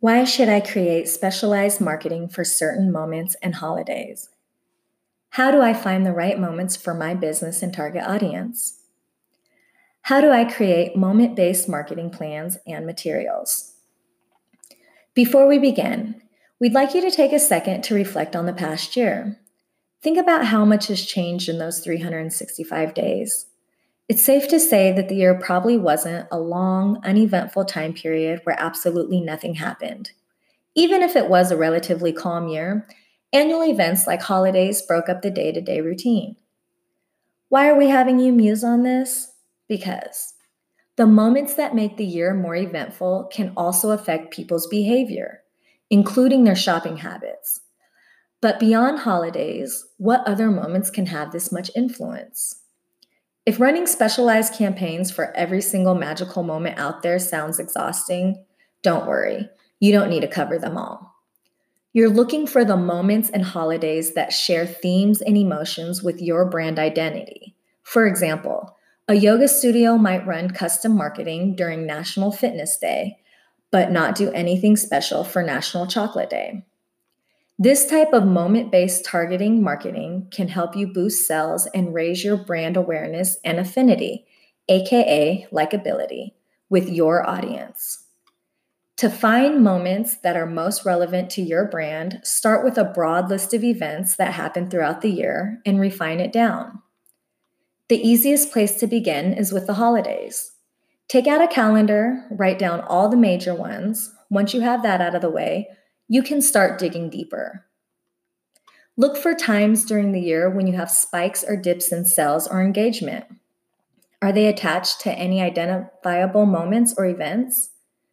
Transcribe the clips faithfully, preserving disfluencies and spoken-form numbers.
Why should I create specialized marketing for certain moments and holidays? How do I find the right moments for my business and target audience? How do I create moment-based marketing plans and materials? Before we begin, we'd like you to take a second to reflect on the past year. Think about how much has changed in those three hundred sixty-five days. It's safe to say that the year probably wasn't a long, uneventful time period where absolutely nothing happened. Even if it was a relatively calm year, annual events like holidays broke up the day-to-day routine. Why are we having you muse on this? Because the moments that make the year more eventful can also affect people's behavior, including their shopping habits. But beyond holidays, what other moments can have this much influence? If running specialized campaigns for every single magical moment out there sounds exhausting, don't worry. You don't need to cover them all. You're looking for the moments and holidays that share themes and emotions with your brand identity. For example, a yoga studio might run custom marketing during National Fitness Day, but not do anything special for National Chocolate Day. This type of moment-based targeting marketing can help you boost sales and raise your brand awareness and affinity, aka likability, with your audience. To find moments that are most relevant to your brand, start with a broad list of events that happen throughout the year and refine it down. The easiest place to begin is with the holidays. Take out a calendar, write down all the major ones. Once you have that out of the way, you can start digging deeper. Look for times during the year when you have spikes or dips in sales or engagement. Are they attached to any identifiable moments or events?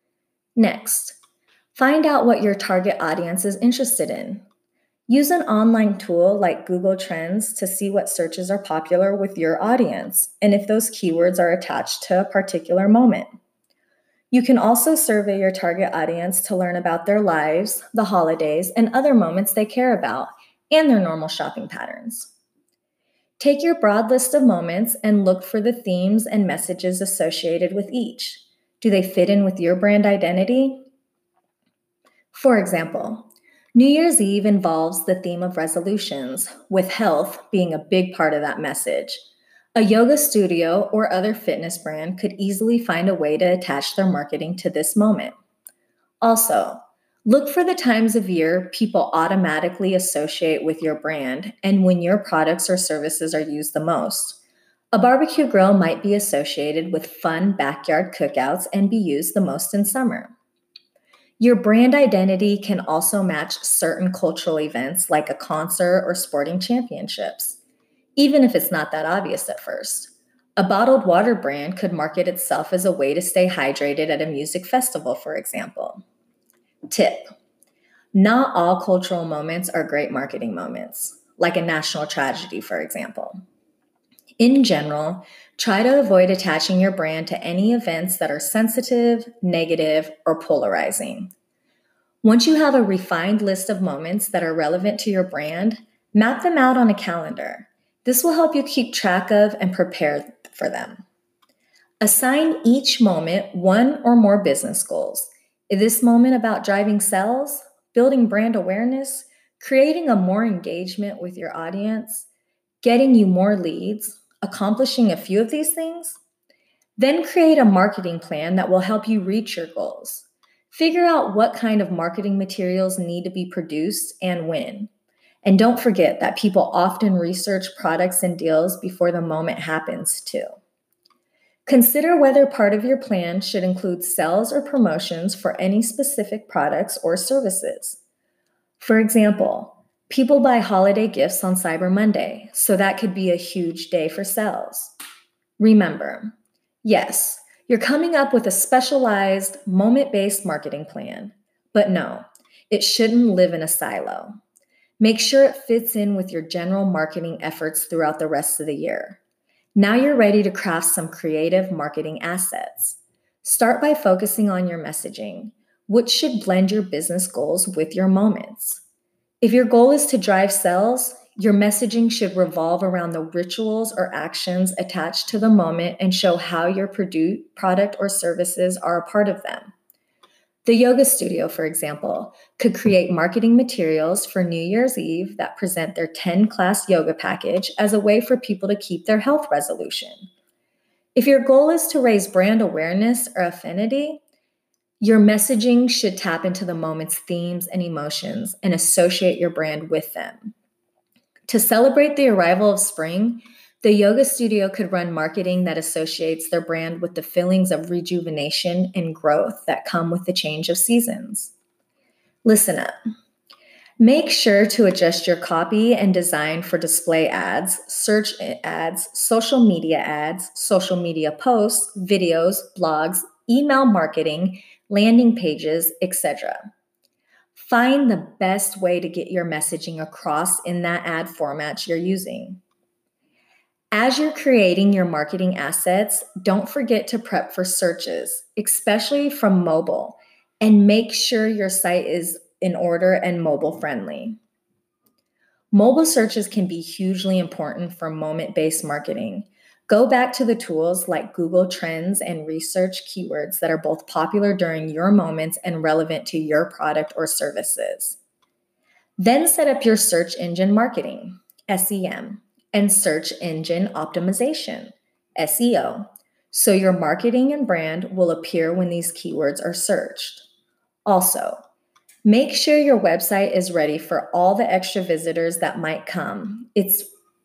Next, find out what your target audience is interested in. Use an online tool like Google Trends to see what searches are popular with your audience and if those keywords are attached to a particular moment. You can also survey your target audience to learn about their lives, the holidays, and other moments they care about, and their normal shopping patterns. Take your broad list of moments and look for the themes and messages associated with each. Do they fit in with your brand identity? For example, New Year's Eve involves the theme of resolutions, with health being a big part of that message. A yoga studio or other fitness brand could easily find a way to attach their marketing to this moment. Also, look for the times of year people automatically associate with your brand and when your products or services are used the most. A barbecue grill might be associated with fun backyard cookouts and be used the most in summer. Your brand identity can also match certain cultural events like a concert or sporting championships, even if it's not that obvious at first. A bottled water brand could market itself as a way to stay hydrated at a music festival, for example. Tip: not all cultural moments are great marketing moments, like a national tragedy, for example. In general, try to avoid attaching your brand to any events that are sensitive, negative, or polarizing. Once you have a refined list of moments that are relevant to your brand, map them out on a calendar. This will help you keep track of and prepare for them. Assign each moment one or more business goals. Is this moment about driving sales, building brand awareness, creating a more engagement with your audience, getting you more leads, accomplishing a few of these things? Then create a marketing plan that will help you reach your goals. Figure out what kind of marketing materials need to be produced and when. And don't forget that people often research products and deals before the moment happens too. Consider whether part of your plan should include sales or promotions for any specific products or services. For example, people buy holiday gifts on Cyber Monday, so that could be a huge day for sales. Remember, yes, you're coming up with a specialized, moment-based marketing plan, but no, it shouldn't live in a silo. Make sure it fits in with your general marketing efforts throughout the rest of the year. Now you're ready to craft some creative marketing assets. Start by focusing on your messaging, which should blend your business goals with your moments. If your goal is to drive sales, your messaging should revolve around the rituals or actions attached to the moment and show how your produ- product or services are a part of them. The yoga studio, for example, could create marketing materials for New Year's Eve that present their ten-class yoga package as a way for people to keep their health resolution. If your goal is to raise brand awareness or affinity, your messaging should tap into the moment's themes and emotions and associate your brand with them. To celebrate the arrival of spring, the yoga studio could run marketing that associates their brand with the feelings of rejuvenation and growth that come with the change of seasons. Listen up. Make sure to adjust your copy and design for display ads, search ads, social media ads, social media posts, videos, blogs, email marketing, landing pages, et cetera. Find the best way to get your messaging across in that ad format you're using. As you're creating your marketing assets, don't forget to prep for searches, especially from mobile, and make sure your site is in order and mobile friendly. Mobile searches can be hugely important for moment-based marketing. Go back to the tools like Google Trends and research keywords that are both popular during your moments and relevant to your product or services. Then set up your search engine marketing, S E M, and search engine optimization, S E O, so your marketing and brand will appear when these keywords are searched. Also, make sure your website is ready for all the extra visitors that might come. It's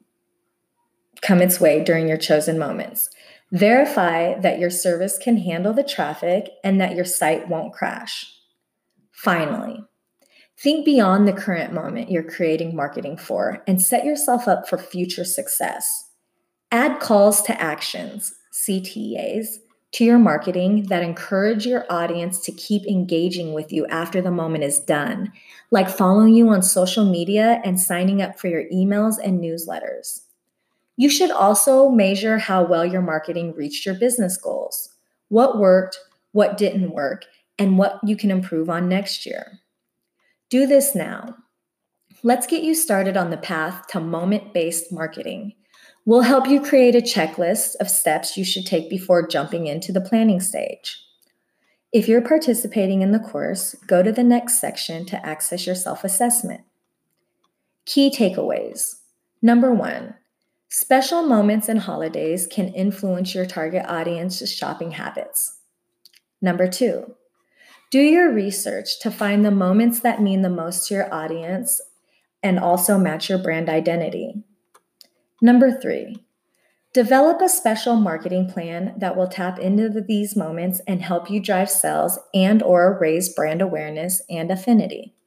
come its way during your chosen moments. Verify that your service can handle the traffic and that your site won't crash. Finally, think beyond the current moment you're creating marketing for and set yourself up for future success. Add calls to actions, C T As, to your marketing that encourage your audience to keep engaging with you after the moment is done, like following you on social media and signing up for your emails and newsletters. You should also measure how well your marketing reached your business goals, what worked, what didn't work, and what you can improve on next year. Do this now. Let's get you started on the path to moment-based marketing. We'll help you create a checklist of steps you should take before jumping into the planning stage. If you're participating in the course, go to the next section to access your self-assessment. Key takeaways. Number one, special moments and holidays can influence your target audience's shopping habits. Number two, do your research to find the moments that mean the most to your audience and also match your brand identity. Number three, develop a special marketing plan that will tap into these moments and help you drive sales and or raise brand awareness and affinity.